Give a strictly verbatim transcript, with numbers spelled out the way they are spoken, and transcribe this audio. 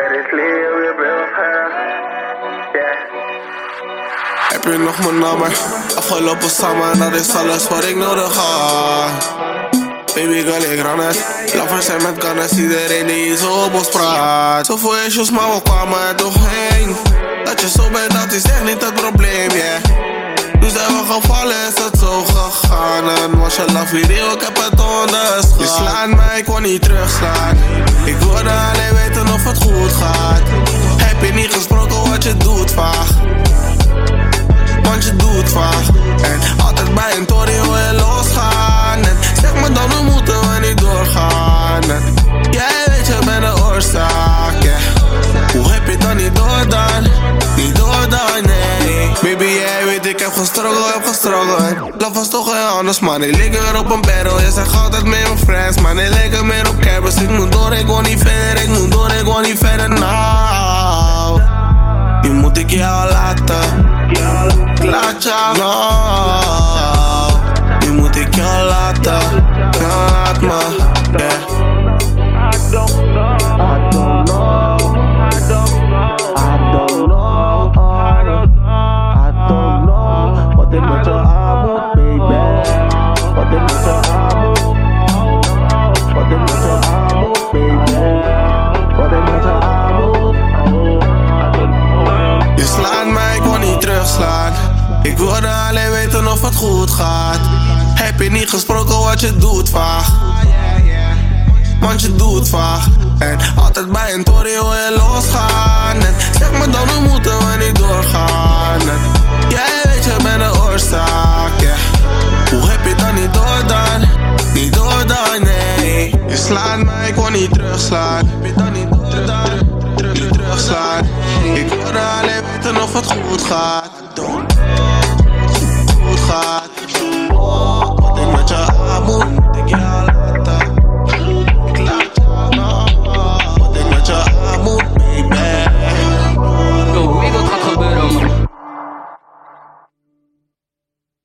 Heb je nog mijn nummer? Afgelopen samen, dat is alles wat ik nodig had. Baby girl, ik ran het. Lovers zijn met gunners, iedereen die zo op ons praat. Zoveel issues, maar we kwamen er doorheen. Dat je zo bent, dat is echt niet het probleem, yeah. Nu zijn we gevallen, is het zo gegaan. En was je love video, ik heb het onderschat. Je slaat mij, ik kon niet terugslaan. Ik wilde alleen weten of het goed gaat. Heb je niet gesproken wat je doet, vaag. Want je doet vaag. En altijd bij een tory wil je losgaan. En zeg me dan, hoe moeten we niet doorgaan. En jij weet, je bent de oorzaak, yeah. Hoe heb je dan niet door dan? Niet door dan, nee. Baby, jij weet, ik heb gestruggeld, heb gestruggeld. Love was toch heel anders, man. Ik leek weer op een battle. Je zegt altijd meer mijn friends, man. Ik leek er meer op campus. Ik moet door, ik wil niet verder. Ik moet door, ik wil niet verder, nou. Nu moet ik jou laten. Laat jou, nou. Nu moet ik jou laten. Laat me, yeah. I don't know. I don't know. I don't know. I don't know. I don't know. I don't know. Wat ik met je aan moet, baby. Wat ik met je aan moet. Wat ik met je aan moet, baby. Wat ik met je aan moet. Je slaat mij, ik wil niet terugslaan. Ik wilde alleen weten of het goed gaat. Heb je niet gesproken wat je doet, vaag. Want je doet vaag. En altijd bij een tory wil je losgaan. En zeg me dan, hoe moeten we niet doorgaan. En jij weet, je bent de oorzaak, yeah. Hoe heb je dan niet door dan? Niet door dan, nee. Je slaat mij, ik wil niet terugslaan. Heb je dan niet door dan? Niet terugslaan. Ik wilde alleen weten of het goed gaat.